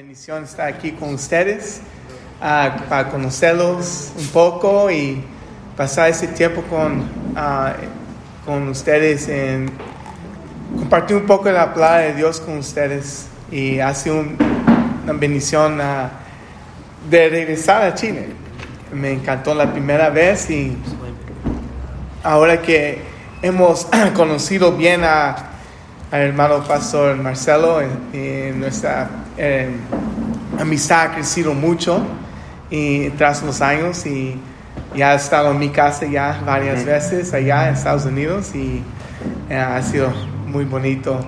bendición estar aquí con ustedes, para conocerlos un poco y pasar ese tiempo con ustedes, en compartir un poco de la palabra de Dios con ustedes. Y ha sido una bendición de regresar a Chile. Me encantó la primera vez y ahora que hemos conocido bien al hermano pastor Marcelo, nuestra amistad ha crecido mucho y tras los años, y ya ha estado en mi casa ya varias veces allá en Estados Unidos, y ha sido muy bonito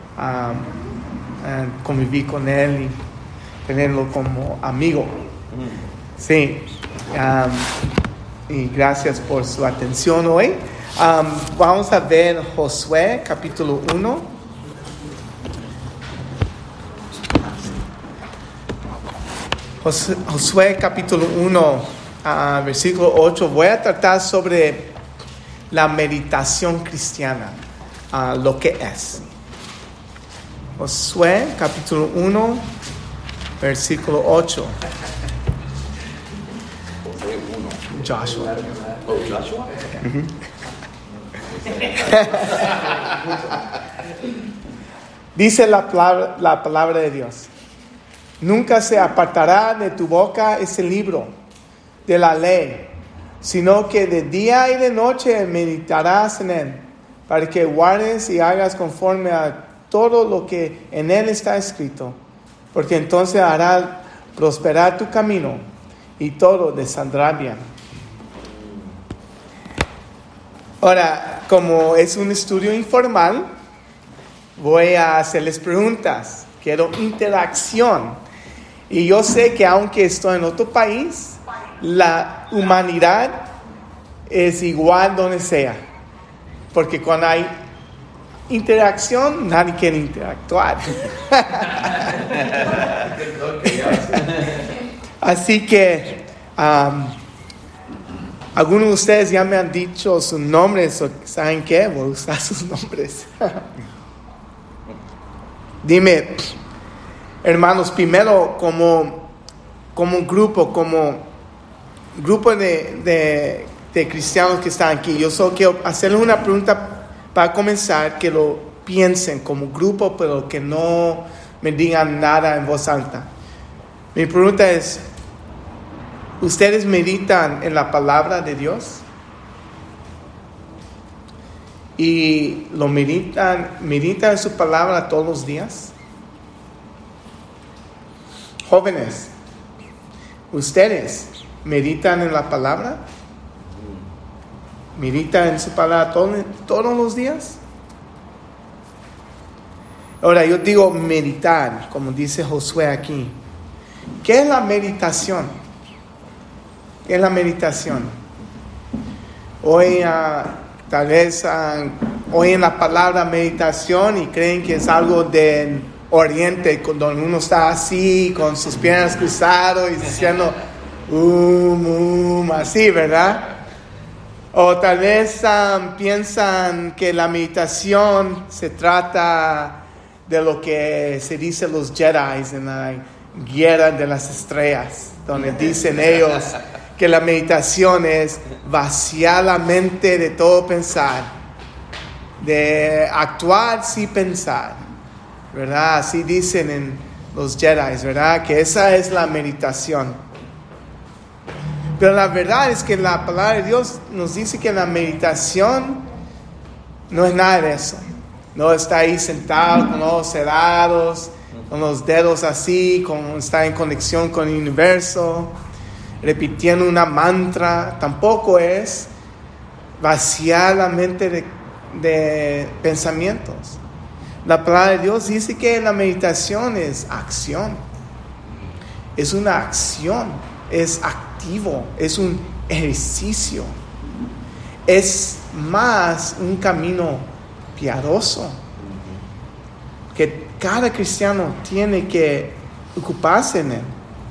convivir con él y tenerlo como amigo. Sí, y gracias por su atención hoy. Vamos a ver Josué capítulo 1. Josué capítulo 1, versículo 8. Voy a tratar sobre la meditación cristiana, lo que es. Josué capítulo 1, versículo 8. Joshua. Oh, Joshua? Dice la palabra de Dios: nunca se apartará de tu boca ese libro de la ley, sino que de día y de noche meditarás en él, para que guardes y hagas conforme a todo lo que en él está escrito, porque entonces hará prosperar tu camino y todo te saldrá bien. Ahora, como es un estudio informal, voy a hacerles preguntas. Quiero interacción. Y yo sé que aunque estoy en otro país, la humanidad es igual donde sea. Porque cuando hay interacción, nadie quiere interactuar. Así que algunos de ustedes ya me han dicho sus nombres, o ¿saben qué? Voy a usar sus nombres. Dime, hermanos, primero como grupo de cristianos que están aquí, yo solo quiero hacerles una pregunta para comenzar, que lo piensen como grupo, pero que no me digan nada en voz alta. Mi pregunta es: ¿ustedes meditan en la palabra de Dios? ¿Y lo meditan en su palabra todos los días? Jóvenes, ¿ustedes meditan en la palabra? ¿Meditan en su palabra todos los días? Ahora, yo digo meditar, como dice Josué aquí. ¿Qué es la meditación? ¿Qué es la meditación? Hoy tal vez oyen la palabra meditación y creen que es algo del oriente, donde uno está así, con sus piernas cruzadas y diciendo así, ¿verdad? O tal vez piensan que la meditación se trata de lo que se dice los Jedi en la Guerra de las Estrellas, donde dicen ellos que la meditación es vaciar la mente de todo pensar, de actuar sin pensar, ¿verdad? Así dicen en los Jedi, ¿verdad? Que esa es la meditación. Pero la verdad es que la palabra de Dios nos dice que la meditación no es nada de eso. No está ahí sentado con los ojos cerrados, con los dedos así, está en conexión con el universo, repitiendo una mantra. Tampoco es vaciar la mente de pensamientos. La palabra de Dios dice que la meditación es acción. Es una acción, es activo, es un ejercicio. Es más un camino piadoso que cada cristiano tiene que ocuparse en él.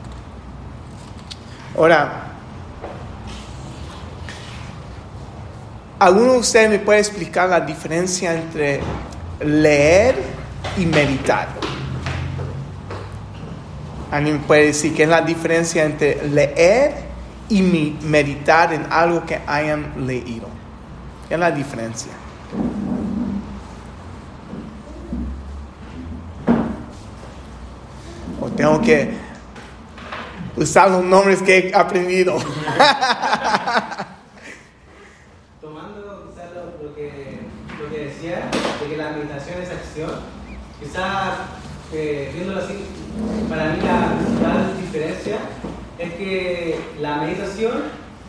Ahora, ¿alguno de ustedes me puede explicar la diferencia entre leer y meditar? ¿Alguien puede decir qué es la diferencia entre leer y meditar en algo que hayan leído? ¿Qué es la diferencia? O tengo que usar los nombres que he aprendido. Tomando quizás lo que decía, de que la meditación es acción, quizás viéndolo así, para mí la principal diferencia es que la meditación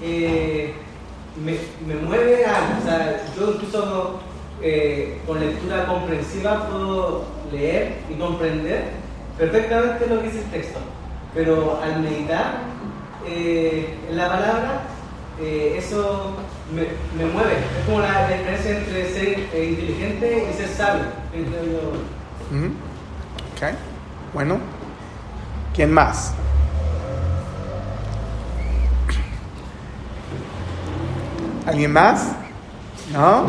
me mueve a, o sea, yo incluso con lectura comprensiva puedo leer y comprender perfectamente lo que dice el texto, pero al meditar en la palabra, eso me mueve. Es como la diferencia entre ser inteligente y ser sabio. Ok, bueno, ¿quién más? ¿Alguien más? ¿No?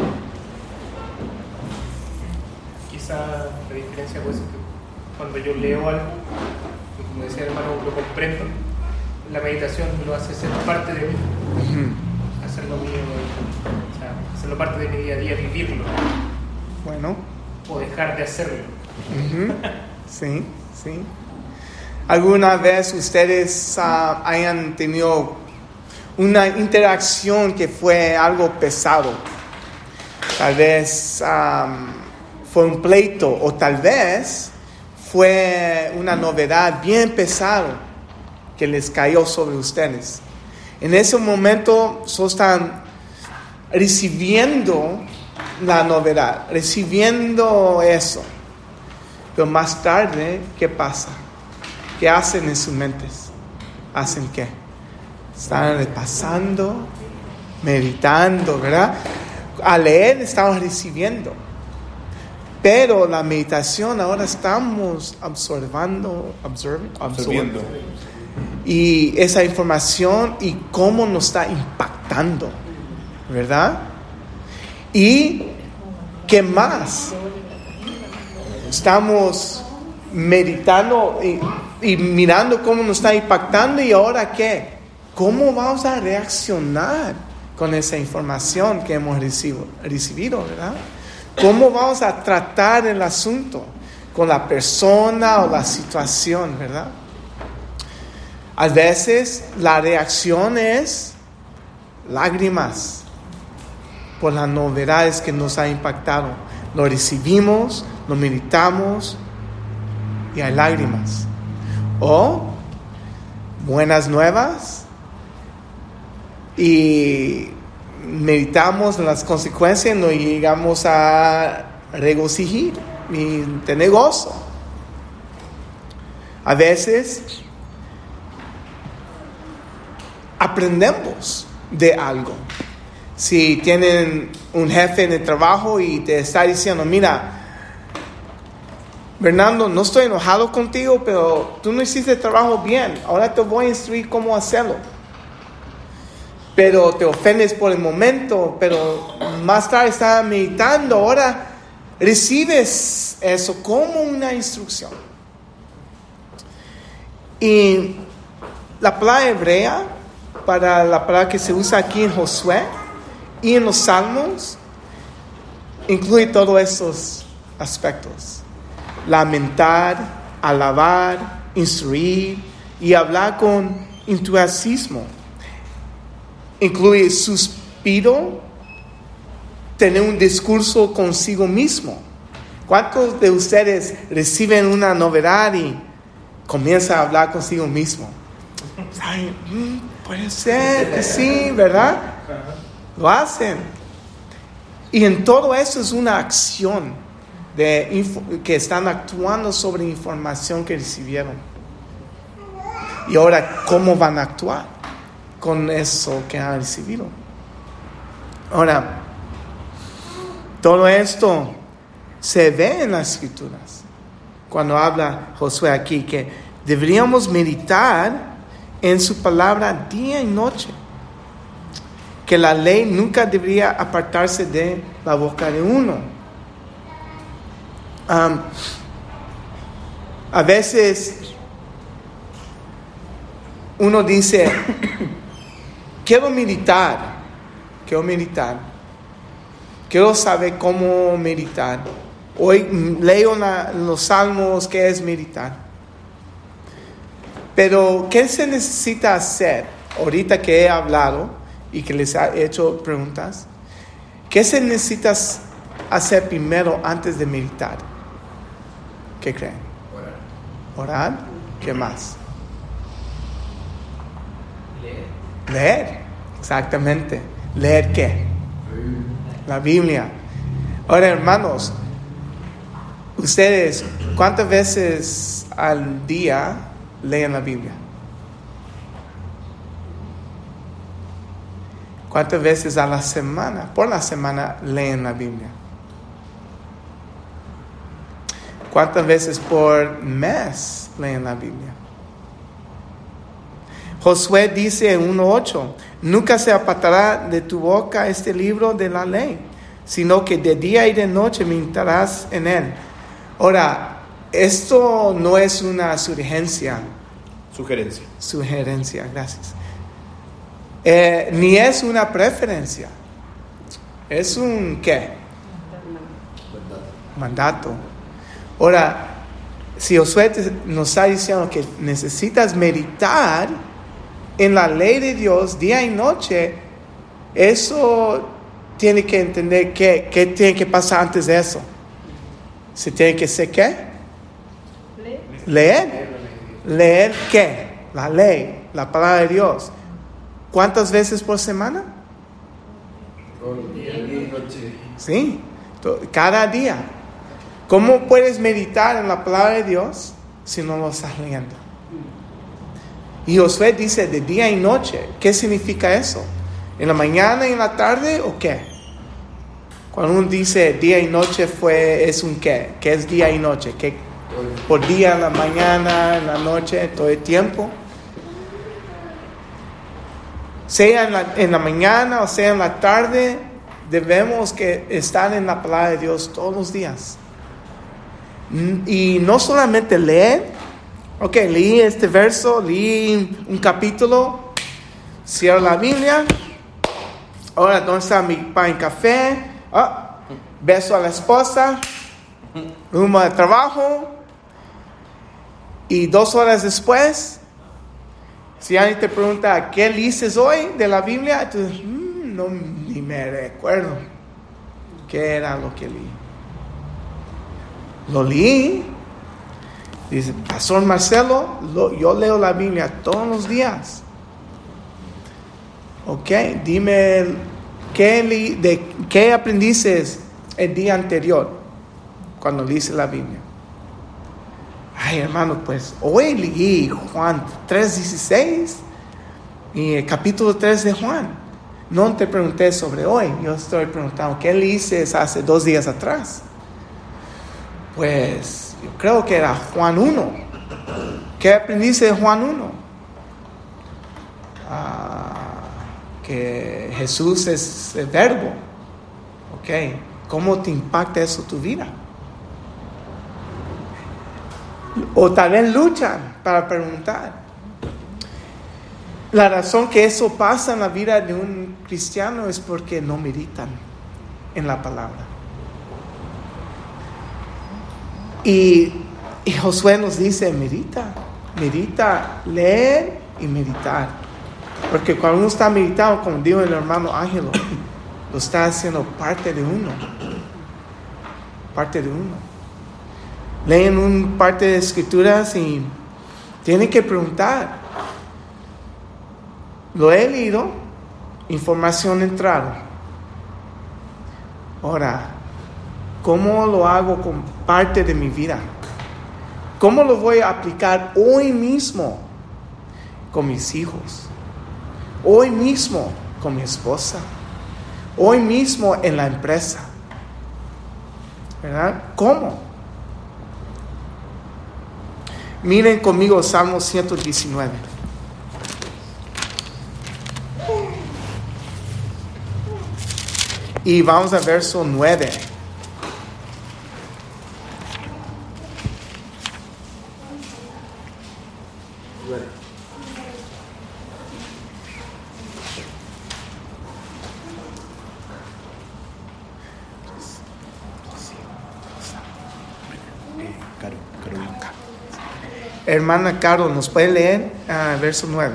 Quizá la diferencia puede ser que cuando yo leo algo, como decía el hermano, lo comprendo, la meditación lo hace ser parte de mí, hacerlo mío, o sea, hacerlo parte de mi día a día, vivirlo. Bueno. O dejar de hacerlo. Sí, sí. ¿Alguna vez ustedes hayan tenido una interacción que fue algo pesado? Tal vez fue un pleito, o tal vez fue una novedad bien pesada que les cayó sobre ustedes. En ese momento están recibiendo la novedad, recibiendo eso. Pero más tarde, ¿qué pasa? ¿Qué hacen en sus mentes? ¿Hacen qué? Están repasando, meditando, ¿verdad? Al leer estamos recibiendo. Pero la meditación ahora estamos absorbiendo. Y esa información y cómo nos está impactando, ¿verdad? ¿Y qué más? Estamos meditando y mirando cómo nos está impactando, y ahora ¿qué? ¿Cómo vamos a reaccionar con esa información que hemos recibido, ¿verdad? ¿Cómo vamos a tratar el asunto con la persona o la situación, verdad? A veces la reacción es lágrimas por las novedades que nos han impactado. Lo recibimos, lo meditamos y hay lágrimas. O buenas nuevas y meditamos en las consecuencias y nos llegamos a regocijar y tener gozo. A veces aprendemos de algo. Si tienen un jefe en el trabajo y te está diciendo, mira, Bernardo, no estoy enojado contigo, pero tú no hiciste el trabajo bien. Ahora te voy a instruir cómo hacerlo. Pero te ofendes por el momento, pero más tarde estás meditando. Ahora recibes eso como una instrucción. Y la palabra hebrea, para la palabra que se usa aquí en Josué y en los Salmos, incluye todos estos aspectos: lamentar, alabar, instruir y hablar con entusiasmo. Incluye suspiro, tener un discurso consigo mismo. ¿Cuántos de ustedes reciben una novedad y comienzan a hablar consigo mismo? Ay, puede ser que sí, ¿verdad? Lo hacen. Y en todo eso es una acción que están actuando sobre información que recibieron. Y ahora, ¿cómo van a actuar con eso que han recibido? Ahora, todo esto se ve en las Escrituras. Cuando habla Josué aquí, que deberíamos meditar en su palabra día y noche, que la ley nunca debería apartarse de la boca de uno. A veces uno dice, quiero meditar, quiero saber cómo meditar. Hoy leo los salmos, ¿qué es meditar? Pero, ¿qué se necesita hacer? Ahorita que he hablado y que les he hecho preguntas, ¿qué se necesita hacer primero antes de meditar? ¿Qué creen? Orar. ¿Qué más? Leer. Exactamente. ¿Leer qué? La Biblia. Ahora, hermanos, ustedes, ¿cuántas veces al día leen la Biblia? ¿Cuántas veces a la semana, por la semana, leen la Biblia? ¿Cuántas veces por mes leen la Biblia? Josué dice en 1:8, nunca se apartará de tu boca este libro de la ley, sino que de día y de noche meditarás en él. Ahora, esto no es una sugerencia. Sugerencia, gracias. Ni es una preferencia. Es un ¿qué? Mandato. Ahora, si Josué nos está diciendo que necesitas meditar en la ley de Dios día y noche, eso tiene que entender qué tiene que pasar antes de eso. ¿Se tiene que hacer qué? Leer. ¿Leer qué? La ley, la palabra de Dios. ¿Cuántas veces por semana? Día y noche. Sí, cada día. ¿Cómo puedes meditar en la palabra de Dios si no lo estás leyendo? Y Josué dice de día y noche. ¿Qué significa eso? ¿En la mañana y en la tarde o qué? Cuando uno dice día y noche es un qué. ¿Qué es día y noche? ¿Qué? Por día, en la mañana, en la noche, todo el tiempo. Sea en la mañana o sea en la tarde, debemos que estar en la palabra de Dios todos los días. Y no solamente leer. Ok, leí este verso, leí un capítulo, cierro la Biblia. Ahora, ¿dónde está mi pan y café? Beso a la esposa, rumbo al trabajo. Y 2 horas después, si alguien te pregunta, ¿qué leíste hoy de la Biblia? Tú dices, no, ni me recuerdo qué era lo que leí. Lo leí. Dice, Pastor Marcelo, yo leo la Biblia todos los días. Ok, dime, ¿qué aprendiste el día anterior cuando leíste la Biblia? Ay, hermano, pues hoy leí Juan 3:16 y el capítulo 3 de Juan. No te pregunté sobre hoy, yo estoy preguntando, ¿qué leíste hace 2 días atrás? Pues yo creo que era Juan 1. ¿Qué aprendiste de Juan 1? Que Jesús es el verbo. Ok, ¿cómo te impacta eso tu vida? O tal vez luchan para preguntar. La razón que eso pasa en la vida de un cristiano es porque no meditan en la palabra. Y Josué nos dice, medita, leer y meditar. Porque cuando uno está meditando, como dijo el hermano Ángelo, lo está haciendo parte de uno. Leen un parte de escrituras y tienen que preguntar. Lo he leído, información entrada. Ahora, ¿cómo lo hago con parte de mi vida? ¿Cómo lo voy a aplicar hoy mismo con mis hijos? Hoy mismo con mi esposa. Hoy mismo en la empresa. ¿Verdad? ¿Cómo? Miren conmigo Salmo 119. Y vamos a verso 9. hermana Carol, ¿nos puede leer verso 9?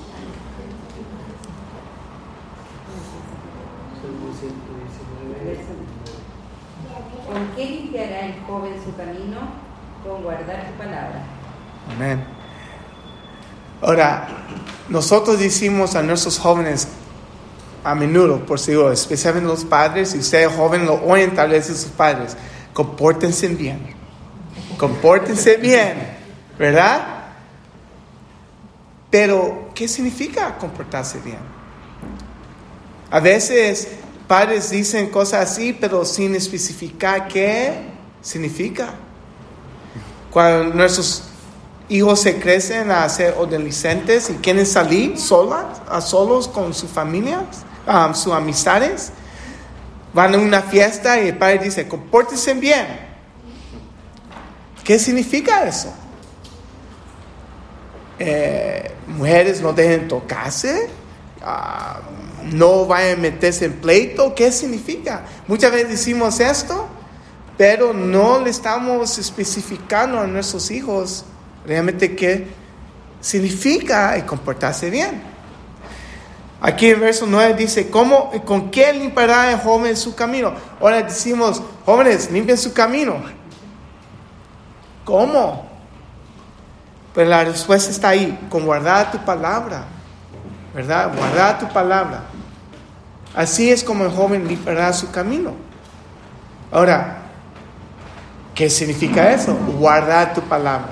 ¿Con qué limpiará el joven su camino? Con guardar tu palabra. Amén. Ahora, nosotros decimos a nuestros jóvenes a menudo, por seguro, especialmente los padres, si ustedes jóvenes lo oyen tal vez de sus padres, compórtense bien, ¿verdad? Pero, ¿qué significa comportarse bien? A veces padres dicen cosas así, pero sin especificar qué significa. Cuando nuestros hijos se crecen a ser adolescentes y quieren salir solos con sus familias, sus amistades, van a una fiesta y el padre dice, compórtense bien. ¿Qué significa eso? Mujeres no dejen tocarse, no vayan a meterse en pleito. ¿Qué significa? Muchas veces decimos esto, pero no le estamos especificando a nuestros hijos realmente qué significa el comportarse bien. Aquí en verso 9 dice, ¿con qué limpiará el joven su camino? Ahora decimos, jóvenes, limpien su camino. ¿Cómo? Pues la respuesta está ahí, con guardar tu palabra, ¿verdad? Guardar tu palabra. Así es como el joven limpiará su camino. Ahora, ¿qué significa eso? Guardar tu palabra.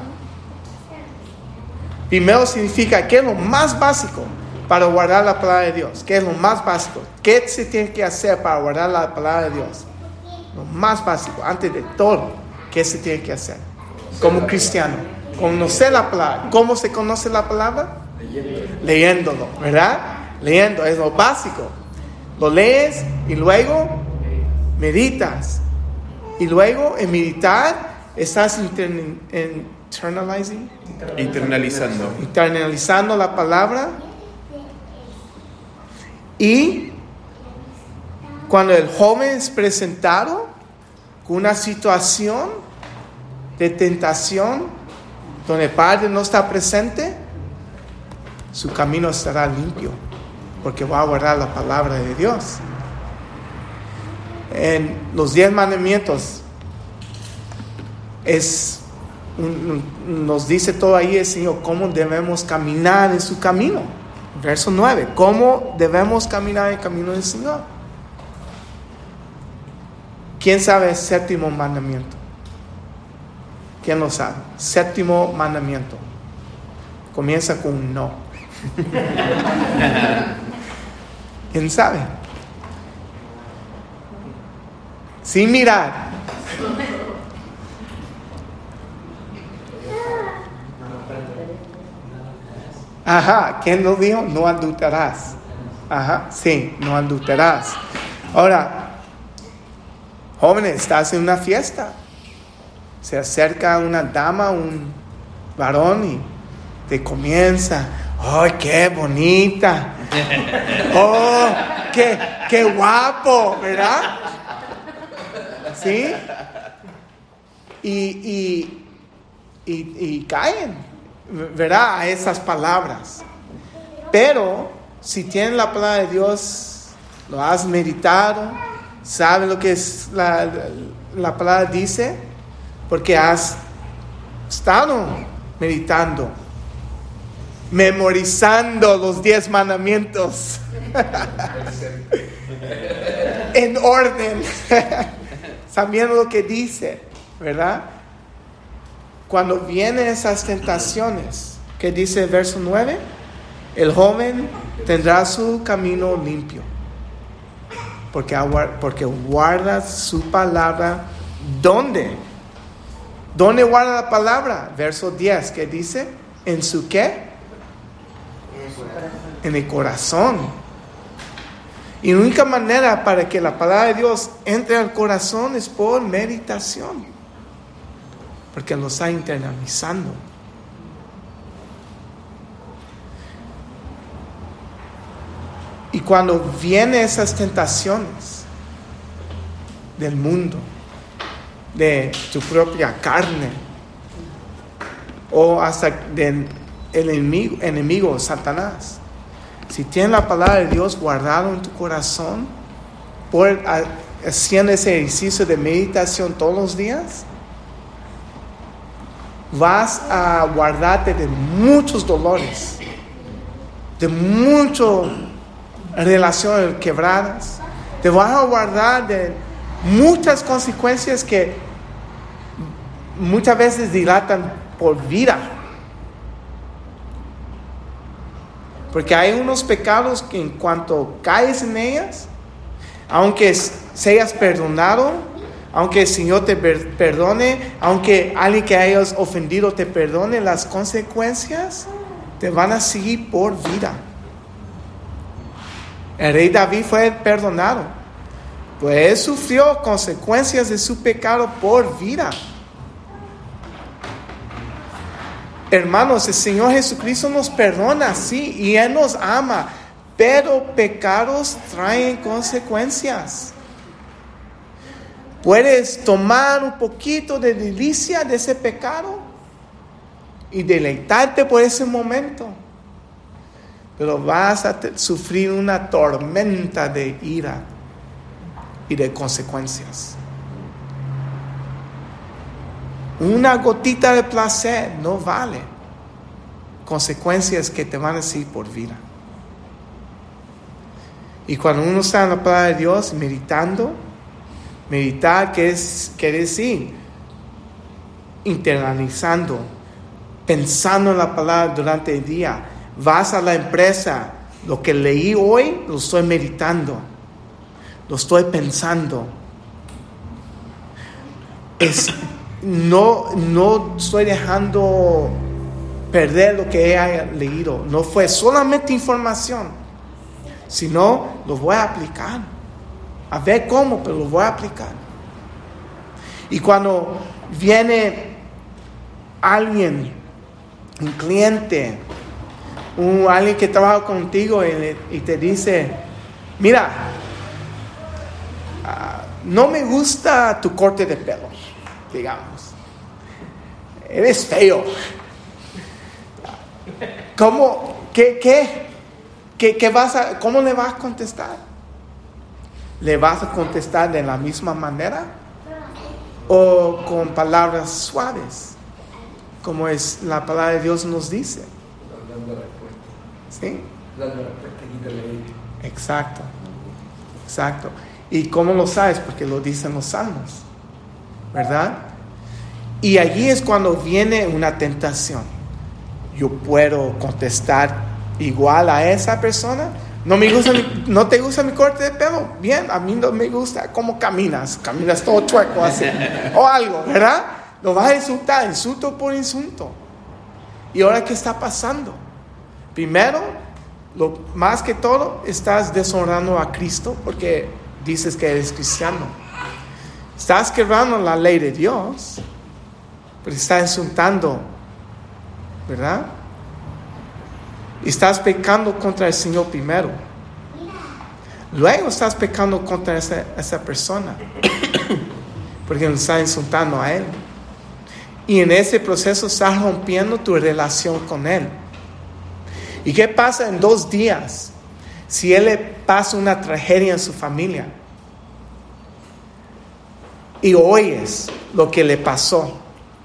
Primero significa, ¿qué es lo más básico para guardar la palabra de Dios? ¿Qué es lo más básico? ¿Qué se tiene que hacer para guardar la palabra de Dios? Lo más básico, antes de todo, ¿qué se tiene que hacer? Como cristiano, conocer la palabra. ¿Cómo se conoce la palabra? Leyéndolo, ¿verdad? Leyendo, es lo básico. Lo lees y luego meditas. Y luego en meditar estás internalizando la palabra. Y cuando el joven es presentado con una situación de tentación donde el padre no está presente, su camino estará limpio porque va a guardar la palabra de Dios. En los 10 mandamientos nos dice todo ahí el Señor cómo debemos caminar en su camino. Verso 9, ¿cómo debemos caminar en el camino del Señor? ¿Quién sabe el 7º mandamiento? ¿Quién lo sabe? 7º mandamiento. Comienza con un no. ¿Quién sabe? Sin mirar. Ajá, ¿quién lo dijo? No adulterarás. Ajá, sí, no adulterarás. Ahora, jóvenes, estás en una fiesta. Se acerca una dama, un varón y te comienza. ¡Ay, qué bonita! ¡Oh, qué guapo! ¿Verdad? ¿Sí? Y caen, ¿verdad? A esas palabras. Pero si tienen la palabra de Dios, lo has meditado, sabes lo que es la palabra dice, porque has estado meditando, memorizando los 10 mandamientos en orden, sabiendo lo que dice, ¿verdad? Cuando vienen esas tentaciones, ¿qué dice el verso 9? El joven tendrá su camino limpio, porque guarda su palabra. ¿Dónde? ¿Dónde guarda la palabra? Verso 10, ¿qué dice? ¿En su qué? En el corazón. Y la única manera para que la palabra de Dios entre al corazón es por meditación, porque lo está internalizando. Y cuando vienen esas tentaciones del mundo, de tu propia carne, o hasta del enemigo, Satanás. Si tienes la palabra de Dios guardada en tu corazón, haciendo ese ejercicio de meditación todos los días, vas a guardarte de muchos dolores, de muchas relaciones quebradas, te vas a guardar de muchas consecuencias que muchas veces dilatan por vida. Porque hay unos pecados que en cuanto caes en ellas, aunque seas perdonado, aunque el Señor te perdone, aunque alguien que hayas ofendido te perdone, las consecuencias te van a seguir por vida. El rey David fue perdonado, pues él sufrió consecuencias de su pecado por vida. Hermanos, el Señor Jesucristo nos perdona, sí, y Él nos ama, pero pecados traen consecuencias. Puedes tomar un poquito de delicia de ese pecado y deleitarte por ese momento, pero vas a sufrir una tormenta de ira y de consecuencias. Una gotita de placer no vale consecuencias que te van a seguir por vida. Y cuando uno está en la palabra de Dios meditar quiere decir internalizando, pensando en la palabra durante el día. Vas a la empresa, lo que leí hoy lo estoy meditando, lo estoy pensando. No estoy dejando perder lo que he leído. No fue solamente información, sino lo voy a aplicar. A ver cómo, pero lo voy a aplicar. Y cuando viene alguien, un cliente, alguien que trabaja contigo y te dice, mira, no me gusta tu corte de pelo, digamos. Eres feo. ¿Cómo? ¿Cómo le vas a contestar? ¿Le vas a contestar de la misma manera? ¿O con palabras suaves? Como es la palabra de Dios nos dice. Dando respuesta. ¿Sí? Dando respuesta, quítale. Exacto. ¿Y cómo lo sabes? Porque lo dicen los salmos, ¿verdad? Y allí es cuando viene una tentación. Yo puedo contestar igual a esa persona. ¿No te gusta mi corte de pelo? Bien, a mí no me gusta cómo caminas todo chueco así, o algo, ¿verdad? Lo vas a insultar, insulto por insulto. ¿Y ahora qué está pasando? Primero, más que todo, estás deshonrando a Cristo porque dices que eres cristiano. Estás quebrando la ley de Dios, pero estás insultando, ¿verdad? Y estás pecando contra el Señor primero. Luego estás pecando contra esa persona, porque lo estás insultando a Él. Y en ese proceso estás rompiendo tu relación con Él. ¿Y qué pasa en 2 días? Si Él le pasa una tragedia en su familia y oyes lo que le pasó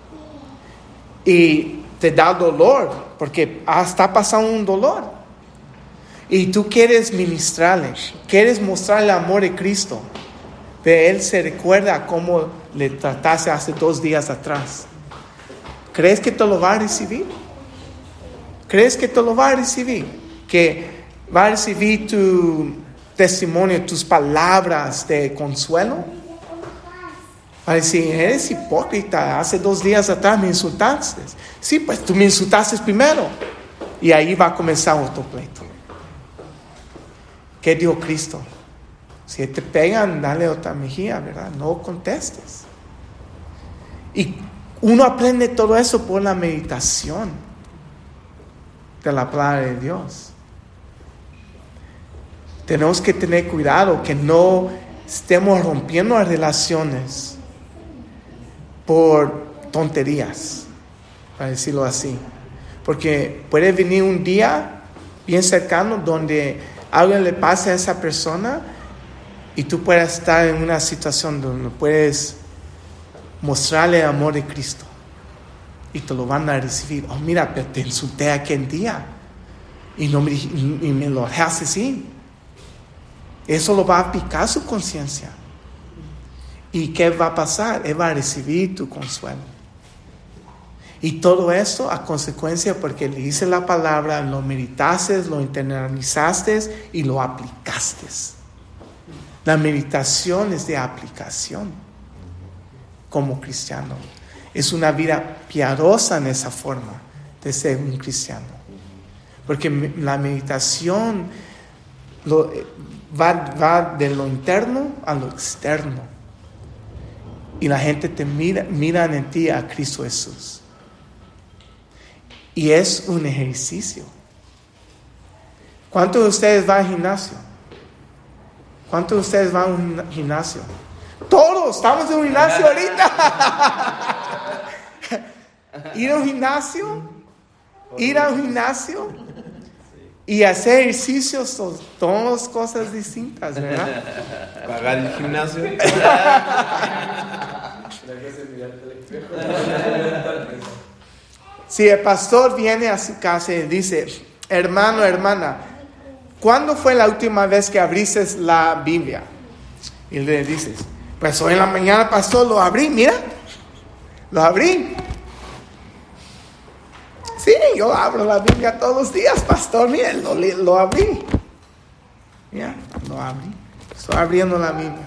y te da dolor, porque está pasando un dolor, y tú quieres ministrarle, quieres mostrarle el amor de Cristo, pero Él se recuerda cómo le trataste hace 2 días atrás. ¿Crees que te lo va a recibir? ¿Crees que te lo va a recibir? ¿Que va a recibir tu testimonio, tus palabras de consuelo? Va a decir, eres hipócrita, hace 2 días atrás me insultaste. Sí, pues tú me insultaste primero. Y ahí va a comenzar otro pleito. ¿Qué dijo Cristo? Si te pegan, dale otra mejilla, ¿verdad? No contestes. Y uno aprende todo eso por la meditación de la palabra de Dios. Tenemos que tener cuidado que no estemos rompiendo las relaciones por tonterías. para decirlo así. Porque puede venir un día bien cercano donde algo le pase a esa persona y tú puedes estar en una situación donde puedes mostrarle el amor de Cristo y te lo van a recibir. Oh, mira, pero te insulté aquel día y me lo dejaste así. Eso lo va a picar su conciencia. ¿Y qué va a pasar? Él va a recibir tu consuelo. Y todo esto a consecuencia porque le hice la palabra, lo meditaste, lo internalizaste y lo aplicaste. La meditación es de aplicación como cristiano. Es una vida piadosa en esa forma de ser un cristiano. Porque la meditación va de lo interno a lo externo. Y la gente te mira en ti a Cristo Jesús. Y es un ejercicio. ¿Cuántos de ustedes van al gimnasio? ¿Cuántos de ustedes van a un gimnasio? Todos, estamos en un gimnasio ahorita. Ir a un gimnasio y hacer ejercicios son dos cosas distintas, ¿verdad? Pagar el gimnasio. Si el pastor viene a su casa y dice, hermano, hermana, ¿cuándo fue la última vez que abriste la Biblia? Y le dices, pues hoy en la mañana, pastor, lo abrí, mira, lo abrí. Sí, yo abro la Biblia todos los días, pastor, mira, lo abrí. Mira, lo abrí, estoy abriendo la Biblia.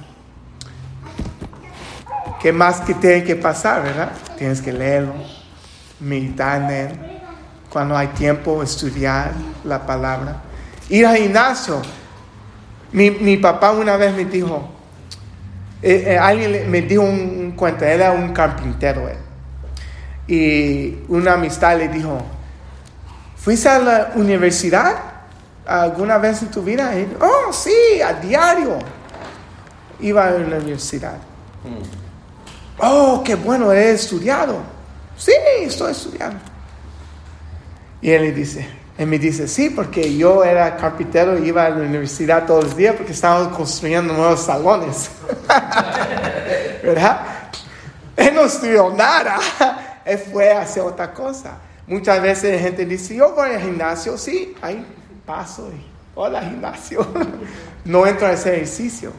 ¿Qué más que tiene que pasar, verdad? Tienes que leerlo, meditar en él, cuando hay tiempo, estudiar la palabra. Ir al gimnasio. Mi papá una vez me dijo, alguien me dijo un cuento, él era un carpintero él. Y una amistad le dijo, ¿fuiste a la universidad alguna vez en tu vida? Y, oh, sí, a diario iba a la universidad. Oh, qué bueno, he estudiado. Sí, estoy estudiando. Y él me dice, sí, porque yo era carpintero y iba a la universidad todos los días porque estábamos construyendo nuevos salones. ¿Verdad? Él no estudió nada. Él fue a hacer otra cosa. Muchas veces la gente dice, yo voy al gimnasio. Sí, ahí paso y hola, gimnasio. No entro a hacer ejercicios.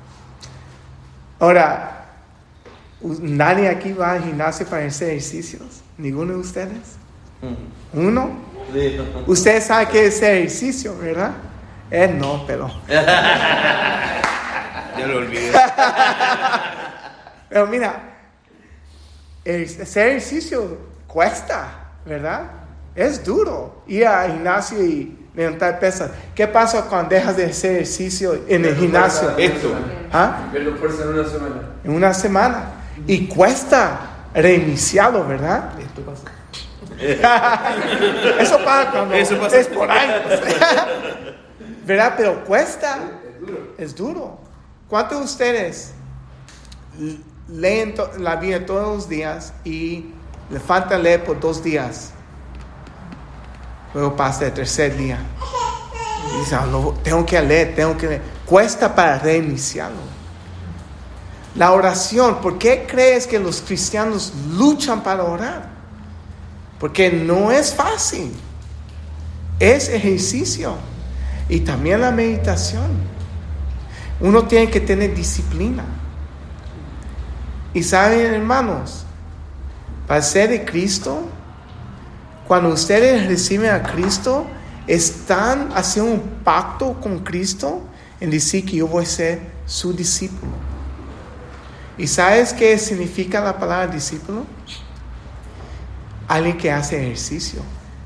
Ahora, ¿nadie aquí va al gimnasio para hacer ejercicios? ¿Ninguno de ustedes? ¿Uno? Sí. Ustedes saben qué es hacer ejercicio, ¿verdad? Él no, pero... Ya lo olvidé. Pero mira, hacer ejercicio cuesta, ¿verdad? Es duro ir al gimnasio y levantar pesas. ¿Qué pasa cuando dejas de hacer ejercicio en el gimnasio? Esto. ¿Ah? Verlo fuerza en una semana. En una semana. Y cuesta reiniciarlo, ¿verdad? Esto pasa. Eso pasa cuando Eso pasa. es por años. ¿Verdad? Pero cuesta. Es duro. ¿Cuántos de ustedes leen la Biblia todos los días y le falta leer por 2 días? Luego pasa el tercer día. Y dice, tengo que leer. Cuesta para reiniciarlo. La oración, ¿por qué crees que los cristianos luchan para orar? Porque no es fácil. Es ejercicio. Y también la meditación. Uno tiene que tener disciplina. Y saben, hermanos, para ser de Cristo, cuando ustedes reciben a Cristo, están haciendo un pacto con Cristo en decir que yo voy a ser su discípulo. ¿Y sabes qué significa la palabra discípulo? Alguien que hace ejercicio.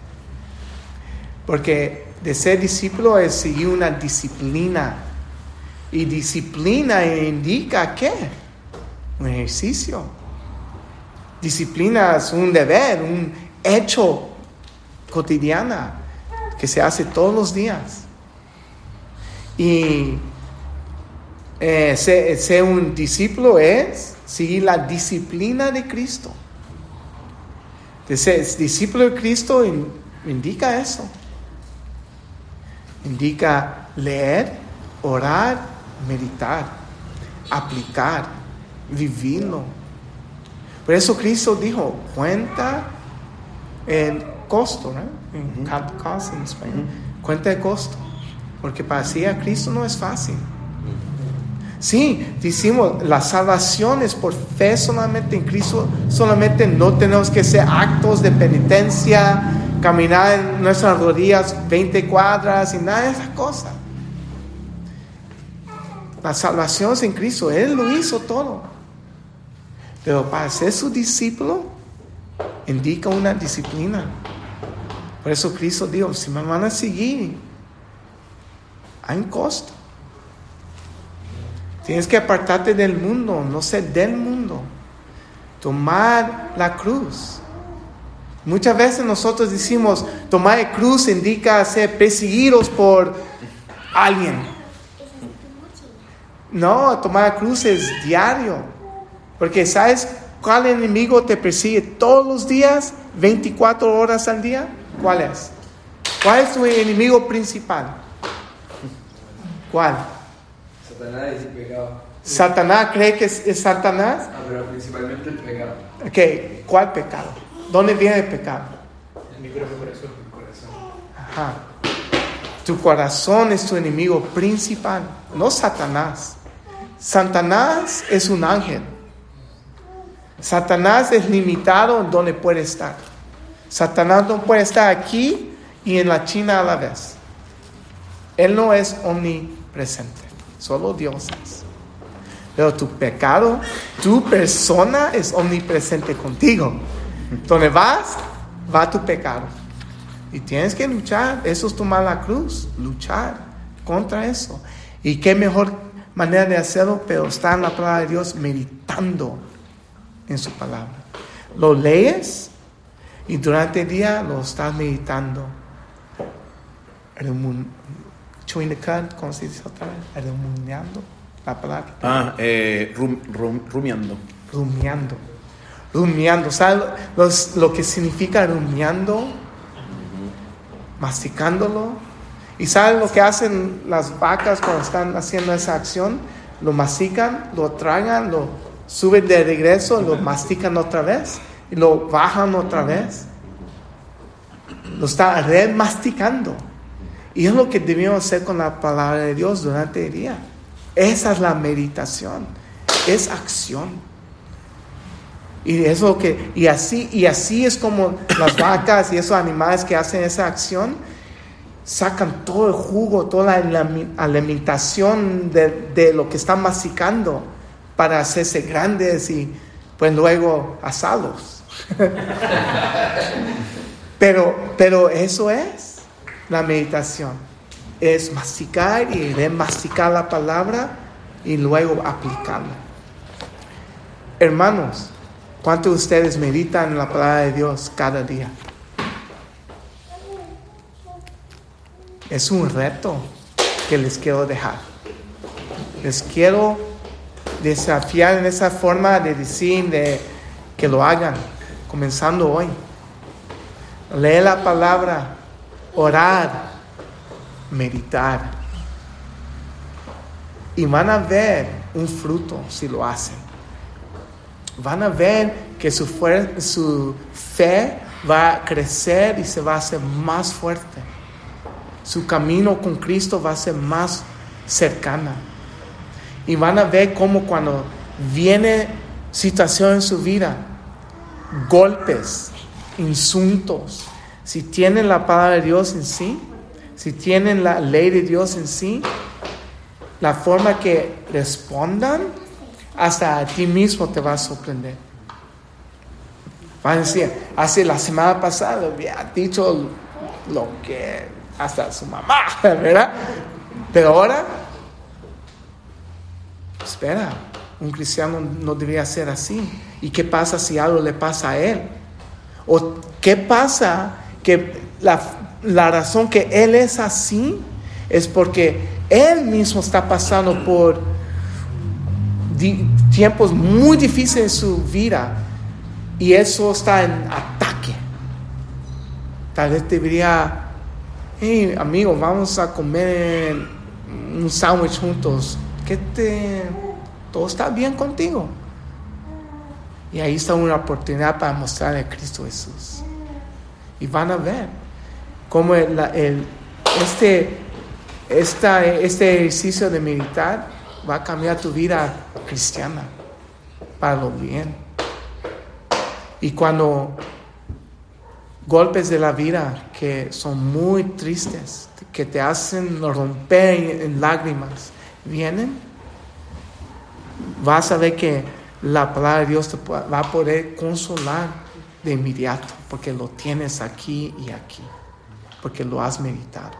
Porque de ser discípulo es seguir una disciplina. Y disciplina indica ¿qué? Un ejercicio. Disciplina es un deber, un hecho cotidiano que se hace todos los días. Y ser un discípulo es seguir la disciplina de Cristo. De ser discípulo de Cristo indica eso. Indica leer, orar, meditar, aplicar, vivirlo. Por eso Cristo dijo, cuenta el costo, ¿no? Cost en español. Cuenta el costo. Porque para seguir a Cristo no es fácil. Sí, decimos, la salvación es por fe solamente en Cristo. Solamente no tenemos que hacer actos de penitencia, caminar en nuestras rodillas 20 cuadras y nada de esas cosas. La salvación es en Cristo. Él lo hizo todo. Pero para ser su discípulo, indica una disciplina. Por eso Cristo dijo, si me van a seguir, hay un costo. Tienes que apartarte del mundo, no ser del mundo. Tomar la cruz. Muchas veces nosotros decimos, tomar la cruz indica ser perseguidos por alguien. No, tomar la cruz es diario. Porque ¿sabes cuál enemigo te persigue todos los días, 24 horas al día? ¿Cuál es? ¿Cuál es tu enemigo principal? ¿Cuál? Satanás es el pecado. ¿Satanás cree que es Satanás? Ah, pero principalmente el pecado. Okay. ¿Cuál pecado? ¿Dónde viene el pecado? En mi propio corazón. Ajá. Tu corazón es tu enemigo principal, no Satanás. Satanás es un ángel. Satanás es limitado en donde puede estar. Satanás no puede estar aquí y en la China a la vez. Él no es omnipresente, solo Dios es. Pero tu pecado, tu persona es omnipresente contigo. Donde vas, va tu pecado. Y tienes que luchar. Eso es tomar la cruz, luchar contra eso. Y qué mejor manera de hacerlo, pero estar en la palabra de Dios, meditando en su palabra. Lo lees y durante el día lo estás meditando. Chewing the cud, ¿cómo se dice otra vez? Rumiando la palabra. Rumiando. Rumiando. ¿Sabes lo que significa rumiando? Masticándolo. ¿Y sabes lo que hacen las vacas cuando están haciendo esa acción? Lo mastican, lo tragan, lo suben de regreso, lo mastican otra vez y lo bajan otra vez. Lo están remasticando. Y es lo que debemos hacer con la palabra de Dios durante el día. Esa es la meditación. Es acción. Y así es como las vacas y esos animales que hacen esa acción sacan todo el jugo, toda la alimentación de lo que están masticando para hacerse grandes y pues luego asarlos. pero eso es la meditación. Es masticar y remasticar la palabra y luego aplicarla. Hermanos, ¿cuántos de ustedes meditan en la palabra de Dios cada día? Es un reto que les quiero dejar. Les quiero desafiar en esa forma de decir que lo hagan, comenzando hoy. Leer la palabra, orar, meditar. Y van a ver un fruto si lo hacen. Van a ver que su fe va a crecer y se va a hacer más fuerte. Su camino con Cristo va a ser más cercana. Y van a ver cómo cuando viene situación en su vida, golpes, insultos, si tienen la palabra de Dios en sí, si tienen la ley de Dios en sí, la forma que respondan, hasta a ti mismo te va a sorprender. Van a decir, hace la semana pasada había dicho lo que hasta su mamá, ¿verdad? Pero ahora, espera, un cristiano no debería ser así. ¿Y qué pasa si algo le pasa a él? ¿O qué pasa que la razón que él es así es porque él mismo está pasando por tiempos muy difíciles en su vida y eso está en ataque? Tal vez debería, hey amigo, vamos a comer un sándwich juntos. ¿Todo está bien contigo? Y ahí está una oportunidad para mostrarle a Cristo Jesús. Y van a ver cómo este ejercicio de meditar va a cambiar tu vida cristiana para lo bien. Y cuando golpes de la vida que son muy tristes, que te hacen romper en lágrimas, vienen, vas a ver que la palabra de Dios te va a poder consolar de inmediato, porque lo tienes aquí y aquí, porque lo has meditado.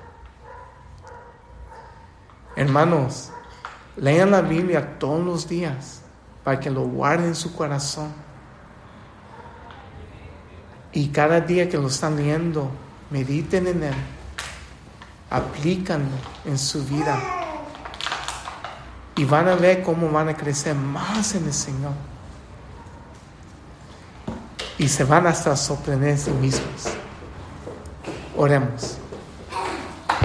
Hermanos, lean la Biblia todos los días para que lo guarden en su corazón. Y cada día que lo están leyendo, mediten en él, aplícanlo en su vida. Y van a ver cómo van a crecer más en el Señor. Y se van hasta sorprender a sí mismos. Oremos.